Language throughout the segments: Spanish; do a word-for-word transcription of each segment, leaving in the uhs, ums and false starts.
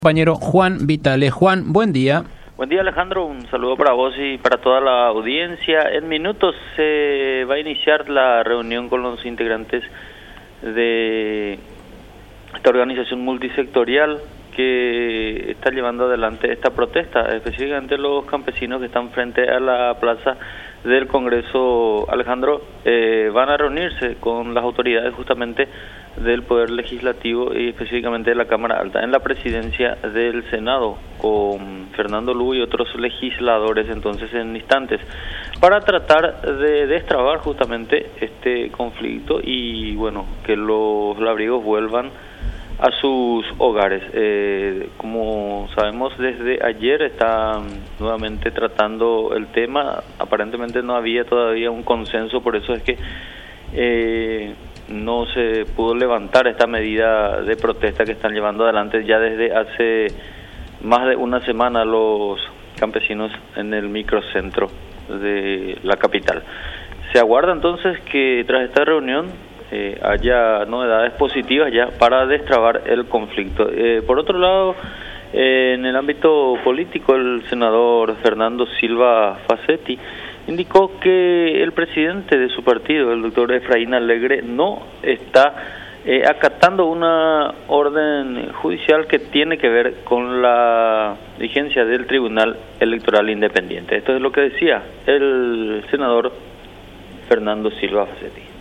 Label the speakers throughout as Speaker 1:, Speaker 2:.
Speaker 1: Compañero Juan Vitale. Juan, buen día.
Speaker 2: Buen día, Alejandro, un saludo para vos y para toda la audiencia. En minutos se va a iniciar la reunión con los integrantes de esta organización multisectorial que está llevando adelante esta protesta, específicamente los campesinos que están frente a la plaza del Congreso. Alejandro, eh, van a reunirse con las autoridades justamente del Poder Legislativo y específicamente de la Cámara Alta en la presidencia del Senado, con Fernando Lugo y otros legisladores entonces en instantes, para tratar de destrabar justamente este conflicto y bueno, que los labriegos vuelvan a sus hogares. Eh, como sabemos, desde ayer están nuevamente tratando el tema. Aparentemente no había todavía un consenso, por eso es que eh, no se pudo levantar esta medida de protesta que están llevando adelante ya desde hace más de una semana los campesinos en el microcentro de la capital. Se aguarda entonces que tras esta reunión Eh, haya novedades positivas ya para destrabar el conflicto. Eh, por otro lado, eh, en el ámbito político, el senador Fernando Silva Facetti indicó que el presidente de su partido, el doctor Efraín Alegre, no está eh, acatando una orden judicial que tiene que ver con la vigencia del Tribunal Electoral Independiente. Esto es lo que decía el senador Fernando Silva Facetti.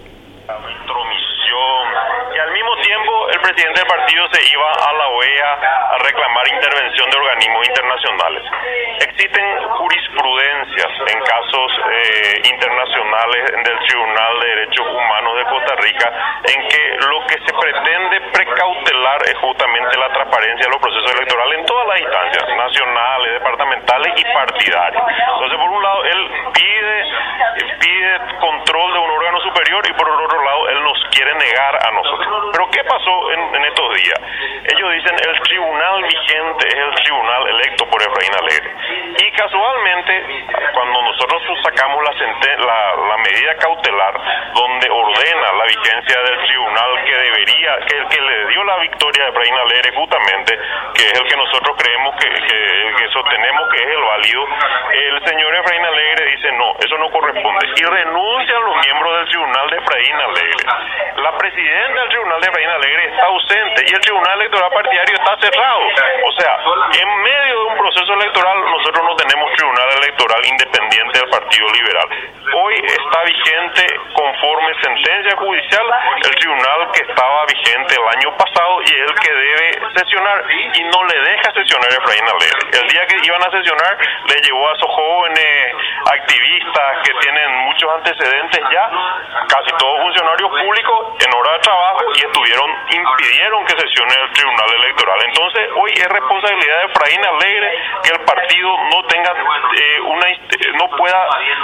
Speaker 3: Intromisión, y al mismo tiempo el presidente del partido se iba a la O E A a reclamar intervención de organismos internacionales. Existen jurisprudencias en casos eh, internacionales del Tribunal de Derechos Humanos de Costa Rica en que lo que se pretende precautelar es justamente la transparencia de los procesos electorales en todas las instancias, nacionales, departamentales y partidarias. Entonces, por un lado, él pide, pide control de un órgano superior y por otro lado, él nos quiere negar a nosotros. Pero ¿qué pasó en, en estos días? Ellos dicen el tribunal vigente es el tribunal electo por Efraín Alegre. Y casualmente, cuando nosotros sacamos la, la, la medida cautelar donde ordena la vigencia del tribunal que debería, que el que le dio la victoria a Efraín Alegre justamente, que es el que nosotros creemos que, que, que sostenemos que es el válido, el señor Efraín Alegre dice no, eso no corresponde y renuncia a los miembros del tribunal de Efraín Alegre. La presidenta del tribunal de Efraín Alegre está ausente y el tribunal electoral partidario está cerrado. O sea, en medio de un proceso electoral nosotros no tenemos tribunal electoral independiente del Partido Liberal. Hoy está vigente conforme sentencia judicial el tribunal que estaba vigente el año pasado y es el que debe sesionar y no le deja sesionar Efraín Alegre. El día que iban a sesionar le llevó a esos jóvenes activistas que tienen muchos antecedentes ya, casi todos funcionarios públicos en hora de trabajo y estuvieron, impidieron que sesione el tribunal electoral. Entonces hoy es responsabilidad de Efraín Alegre que el partido no tenga eh, una, no pueda,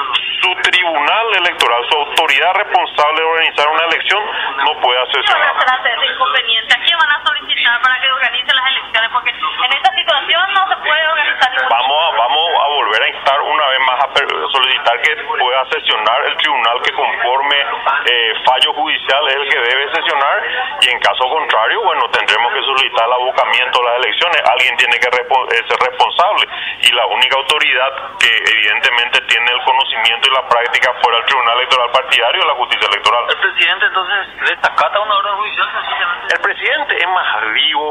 Speaker 3: su tribunal electoral, su autoridad responsable de organizar una elección no pueda sesionar.
Speaker 4: ¿Qué van a hacer de inconveniente? ¿A quién van a solicitar para que organice las elecciones? Porque en esta situación no se puede organizar ningún...
Speaker 3: Vamos a, vamos a volver a instar una vez más a solicitar que pueda sesionar el tribunal que conforme eh, fallo judicial es el que debe sesionar y en caso contrario, bueno, tendremos que solicitar el abocamiento de las elecciones. Alguien tiene que ser responsable y la única autoridad que evidentemente tiene el conocimiento y la práctica fuera del tribunal electoral partidario es la justicia electoral.
Speaker 2: ¿El presidente entonces desacata una orden judicial?
Speaker 3: El presidente es más vivo.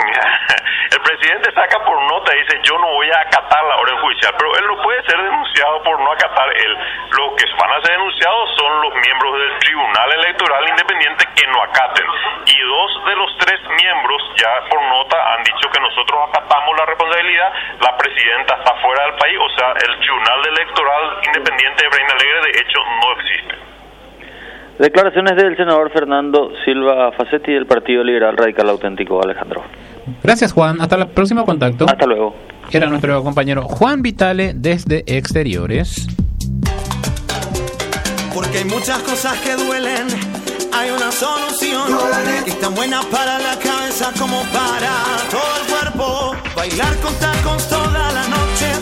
Speaker 3: El presidente saca por nota y dice yo no voy a acatar la orden judicial, pero él no puede ser denunciado por no acatar él. Los que van a ser denunciados son los miembros del Tribunal Electoral Independiente que no acaten. Y dos de los tres miembros ya por nota han dicho que nosotros acatamos la responsabilidad, la presidenta está fuera del país, o sea, el Tribunal Electoral Independiente de Efraín Alegre de hecho no existe.
Speaker 2: Declaraciones del senador Fernando Silva Facetti del Partido Liberal Radical Auténtico. Alejandro.
Speaker 1: Gracias, Juan. Hasta el próximo contacto.
Speaker 2: Hasta luego.
Speaker 1: Era nuestro compañero Juan Vitale desde Exteriores.
Speaker 5: Porque hay muchas cosas que duelen, hay una solución que es tan buena para la cabeza como para todo el cuerpo. Bailar con tacos toda la noche